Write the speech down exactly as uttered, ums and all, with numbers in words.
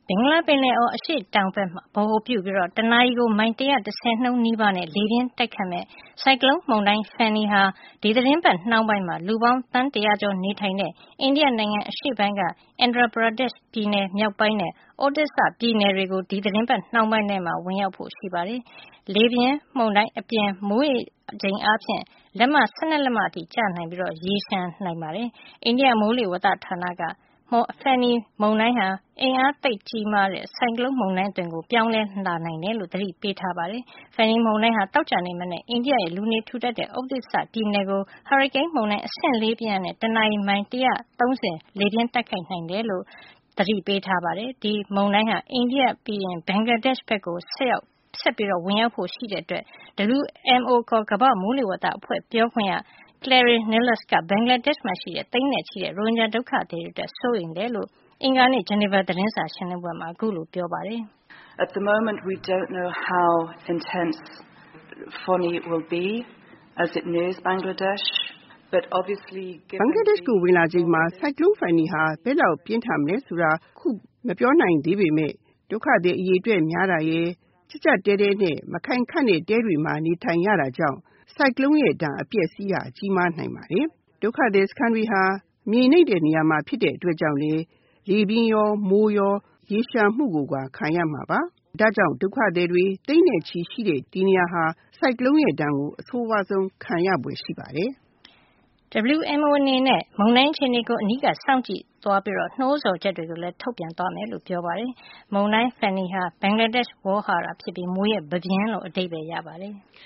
ဘင်္ဂလားပင်လယ်အော်အရှေ့တောင်ဘက်မှာဗဟိုပြုပြီးတနာရီကိုမိုင်၁၁၀နှုန်းနီးပါးနဲ့လေပြင်းတိုက်ခတ်မဲ့ဆိုင်ကလုန်းမုန်တိုင်း Fani ဟာဒီသီတင်းပတ်နှောင်းပိုင်းမှာလူပေါင်းသန်းတရာကျော်နေထိုင်တဲ့အိန္ဒိယနိုင်ငံအရှေ့ပိုင်းက Andhra Pradesh ပြည်နယ်မြောက်ပိုင်းနဲ့ Odisha ပြည်နယ်တွေကိုဒီသီတင်းပတ်နှောင်းပိုင်းထဲမှာဝင်ရောက်ဖို့ရှိပါတယ်။လေပြင်းမုန်တိုင်းအပြင်မိုးရေချိန်အားဖြင့်လက်မ၁၂လက်မအထိကျနိုင်ပြီးရေရှမ်းနိုင်ပါတယ်။အိန္ဒိယမိုးလေဝသဌာနကFani မုန်တိုင်းဟာအင်အားသိပ်ကြီးမားတဲ့ဆိုင်ကလုန်းမုန်တိုင်းအသွင်ကိုပြောင်းလဲလာနိုင်တယ်လို့သတိပေးထားပါတယ်။ Fani မုန်တိုင်းဟာသောကြာနေ့မနက်အိန္ဒိယရဲ့လူနေထူထပ်တဲ့ Odisha ပြည်နယ်ကိုဟာရီကိန်းမုန်တိုင်းအဆင့်လေးပြင်းအားနဲ့တနာရီမိုင်၁၃၀လေပြင်းတိုက်ခတ်နိုင်တယ်လို့သတိပေးထားပါတယ်။ဒီမုန်တိုင်းဟာအိန္ဒိယပြီးရင်ဘင်္ဂလားဒေ့ရှ်ဘက်ကိုဆက်ရောက်ဆက်ပြီးဝင်ရောက်ဖို့ရှိတဲ့အတွက် W M O ခေါ်ကမ္ဘာ့မိုးလေဝသအဖွဲ့ပြောခွင့်ရClary Niles ကဘင်္ဂလားဒေ့ရှ်မှာရှိတဲ့သိန်းနဲ့ချီတဲ့ရိုဟင်ဂျာဒုက္ခသည်တွေအတွက်စိုးရိမ်တယ်လို့အင်္ဂါနေ့ Geneva သတင်းစာရှင်းလင်းပွဲမှာအခုလိုပြောပါတယ်။ At the moment we don't know how intense Fani will be as it nears Bangladesh, but obviously ဘင်္ဂလားဒေ့ရှ်ကိုဝင်လာချိန်မှာဆိုင်ကလုန်း Fani ဟာဘယ်လောက်ပြင်းထန်မလဲဆိုတာခုမပြောနိုင်သေးပေမဲ့ဒုက္ခသည်အရေးအတွက်များတာရဲ့ကြကြတဲတဲနဲ့မခိုင်ခန့်တဲ့တဲတွေမှာနေထိုင်ရတာကြောင့်ဆိုင်ကလုန်းရဲ့ဒဏ်အပျက်စီးရကြီးမားနိုင်ပါတယ်။ဒုက္ခသည်စခန်းတွေဟာမြေနိမ့်တဲ့နေရာမှာဖြစ်တဲ့အတွက်ကြောင့်လေလေပြင်းရောမိုးရောရေရှာမှုကိုပါခံရမှာပါ။ဒါကြောင့်ဒုက္ခသည်တွေသိန်းနဲ့ချီရှိတဲ့ဒီနေရာဟာဆိုင်ကလုန်းရဲ့ဒဏ်ကိုအဆိုးဝါးဆုံးခံရဖွယ်ရှိပါတယ်။ W M O အနေနဲ့မုန်တိုင်းအခြေအနေကိုအနီးကပ်စောင့်ကြည့်သွားပြီးနှိုးဆော်ချက်တွေကိုလည်းထုတ်ပြန်သွားမယ်လို့ပြောပါတယ်။မုန်တိုင်း Fani ဟာဘင်္ဂလားဒေ့ရှ်ဝေါဟာရဖြစ်ပြီးမိုးရဲ့ပန်းပြင်းလို့အဓိပ္ပါယ်ရပါတယ်။